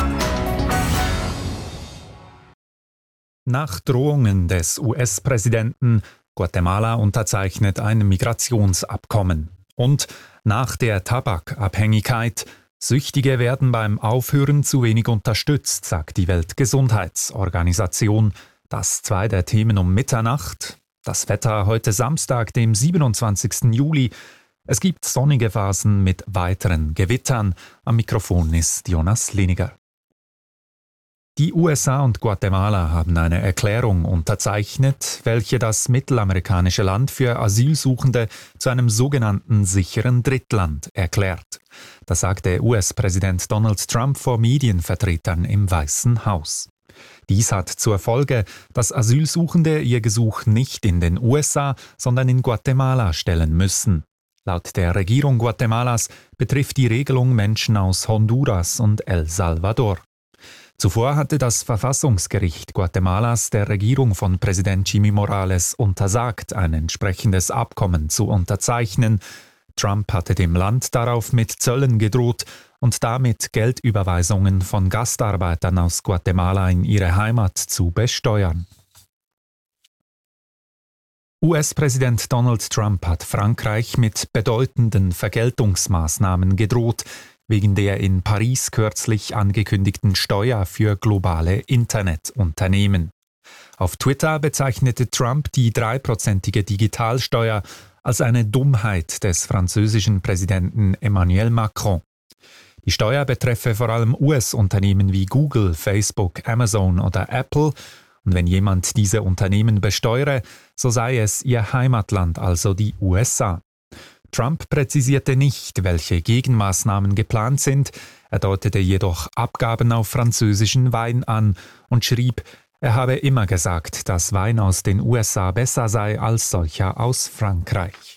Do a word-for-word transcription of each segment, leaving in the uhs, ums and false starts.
Nach Drohungen des U S-Präsidenten Guatemala unterzeichnet ein Migrationsabkommen. Und nach der Tabakabhängigkeit, Süchtige werden beim Aufhören zu wenig unterstützt, sagt die Weltgesundheitsorganisation. Das zwei der Themen um Mitternacht. Das Wetter heute Samstag, dem siebenundzwanzigsten Juli. Es gibt sonnige Phasen mit weiteren Gewittern. Am Mikrofon ist Jonas Liniger. Die U S A und Guatemala haben eine Erklärung unterzeichnet, welche das mittelamerikanische Land für Asylsuchende zu einem sogenannten sicheren Drittland erklärt. Das sagte U S-Präsident Donald Trump vor Medienvertretern im Weißen Haus. Dies hat zur Folge, dass Asylsuchende ihr Gesuch nicht in den U S A, sondern in Guatemala stellen müssen. Laut der Regierung Guatemalas betrifft die Regelung Menschen aus Honduras und El Salvador. Zuvor hatte das Verfassungsgericht Guatemalas der Regierung von Präsident Jimmy Morales untersagt, ein entsprechendes Abkommen zu unterzeichnen. Trump hatte dem Land darauf mit Zöllen gedroht und damit Geldüberweisungen von Gastarbeitern aus Guatemala in ihre Heimat zu besteuern. U S-Präsident Donald Trump hat Frankreich mit bedeutenden Vergeltungsmaßnahmen gedroht, wegen der in Paris kürzlich angekündigten Steuer für globale Internetunternehmen. Auf Twitter bezeichnete Trump die dreiprozentige Digitalsteuer als eine Dummheit des französischen Präsidenten Emmanuel Macron. Die Steuer betreffe vor allem U S-Unternehmen wie Google, Facebook, Amazon oder Apple, und wenn jemand diese Unternehmen besteuere, so sei es ihr Heimatland, also die U S A. Trump präzisierte nicht, welche Gegenmaßnahmen geplant sind, er deutete jedoch Abgaben auf französischen Wein an und schrieb, er habe immer gesagt, dass Wein aus den U S A besser sei als solcher aus Frankreich.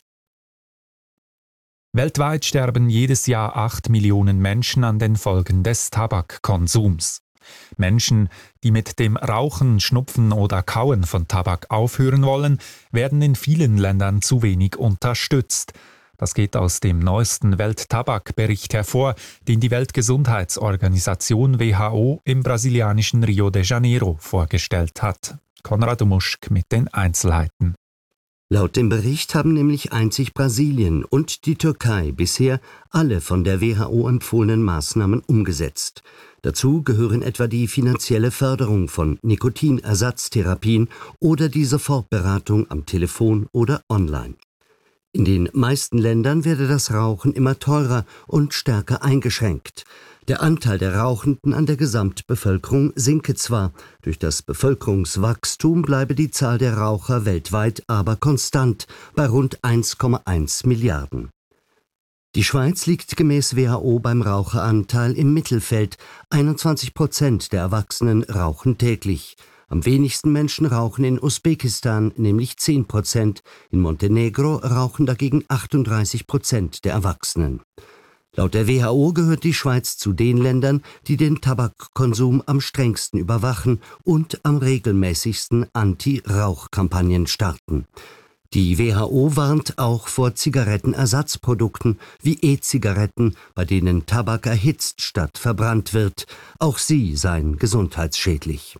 Weltweit sterben jedes Jahr acht Millionen Menschen an den Folgen des Tabakkonsums. Menschen, die mit dem Rauchen, Schnupfen oder Kauen von Tabak aufhören wollen, werden in vielen Ländern zu wenig unterstützt. Das geht aus dem neuesten Welttabakbericht hervor, den die Weltgesundheitsorganisation W H O im brasilianischen Rio de Janeiro vorgestellt hat. Konrad Muschk mit den Einzelheiten. Laut dem Bericht haben nämlich einzig Brasilien und die Türkei bisher alle von der W H O empfohlenen Maßnahmen umgesetzt. Dazu gehören etwa die finanzielle Förderung von Nikotinersatztherapien oder die Sofortberatung am Telefon oder online. In den meisten Ländern werde das Rauchen immer teurer und stärker eingeschränkt. Der Anteil der Rauchenden an der Gesamtbevölkerung sinke zwar, durch das Bevölkerungswachstum bleibe die Zahl der Raucher weltweit aber konstant bei rund eins Komma eins Milliarden. Die Schweiz liegt gemäß W H O beim Raucheranteil im Mittelfeld, einundzwanzig Prozent der Erwachsenen rauchen täglich. Am wenigsten Menschen rauchen in Usbekistan, nämlich zehn Prozent. In Montenegro rauchen dagegen achtunddreißig Prozent der Erwachsenen. Laut der W H O gehört die Schweiz zu den Ländern, die den Tabakkonsum am strengsten überwachen und am regelmäßigsten Anti-Rauch-Kampagnen starten. Die W H O warnt auch vor Zigarettenersatzprodukten wie E-Zigaretten, bei denen Tabak erhitzt statt verbrannt wird. Auch sie seien gesundheitsschädlich.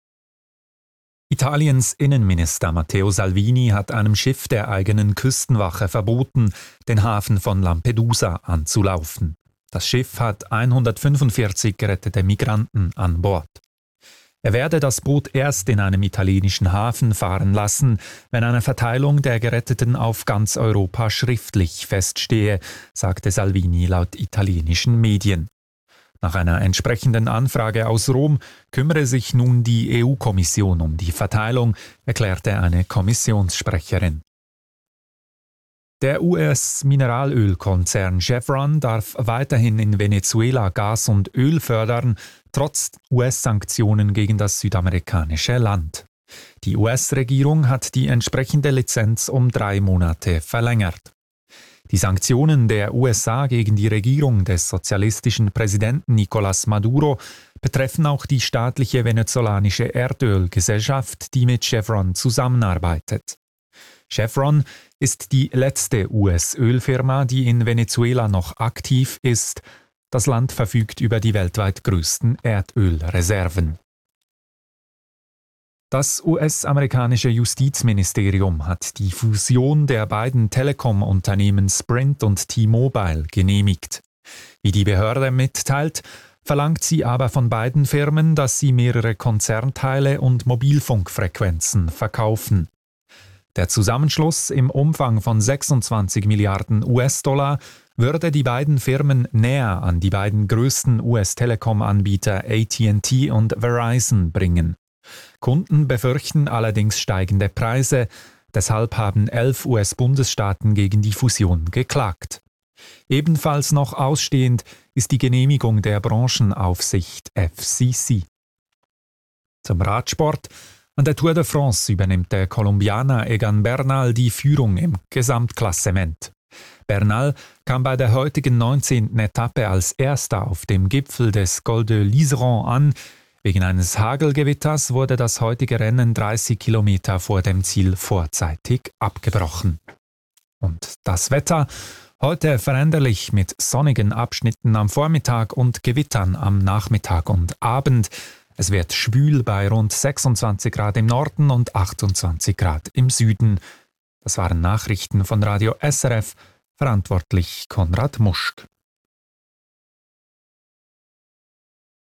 Italiens Innenminister Matteo Salvini hat einem Schiff der eigenen Küstenwache verboten, den Hafen von Lampedusa anzulaufen. Das Schiff hat hundertfünfundvierzig gerettete Migranten an Bord. Er werde das Boot erst in einem italienischen Hafen fahren lassen, wenn eine Verteilung der Geretteten auf ganz Europa schriftlich feststehe, sagte Salvini laut italienischen Medien. Nach einer entsprechenden Anfrage aus Rom kümmere sich nun die E U-Kommission um die Verteilung, erklärte eine Kommissionssprecherin. Der U S-Mineralölkonzern Chevron darf weiterhin in Venezuela Gas und Öl fördern, trotz U S-Sanktionen gegen das südamerikanische Land. Die U S-Regierung hat die entsprechende Lizenz um drei Monate verlängert. Die Sanktionen der U S A gegen die Regierung des sozialistischen Präsidenten Nicolás Maduro betreffen auch die staatliche venezolanische Erdölgesellschaft, die mit Chevron zusammenarbeitet. Chevron ist die letzte U S-Ölfirma, die in Venezuela noch aktiv ist. Das Land verfügt über die weltweit größten Erdölreserven. Das U S-amerikanische Justizministerium hat die Fusion der beiden Telekom-Unternehmen Sprint und T-Mobile genehmigt. Wie die Behörde mitteilt, verlangt sie aber von beiden Firmen, dass sie mehrere Konzernteile und Mobilfunkfrequenzen verkaufen. Der Zusammenschluss im Umfang von sechsundzwanzig Milliarden U S-Dollar würde die beiden Firmen näher an die beiden größten U S-Telekom-Anbieter A T and T und Verizon bringen. Kunden befürchten allerdings steigende Preise, deshalb haben elf U S-Bundesstaaten gegen die Fusion geklagt. Ebenfalls noch ausstehend ist die Genehmigung der Branchenaufsicht F C C. Zum Radsport. An der Tour de France übernimmt der Kolumbianer Egan Bernal die Führung im Gesamtklassement. Bernal kam bei der heutigen neunzehnten Etappe als Erster auf dem Gipfel des Col de l'Iseran an. Wegen eines Hagelgewitters wurde das heutige Rennen dreißig Kilometer vor dem Ziel vorzeitig abgebrochen. Und das Wetter? Heute veränderlich mit sonnigen Abschnitten am Vormittag und Gewittern am Nachmittag und Abend. Es wird schwül bei rund sechsundzwanzig Grad im Norden und achtundzwanzig Grad im Süden. Das waren Nachrichten von Radio S R F, verantwortlich Konrad Muschk.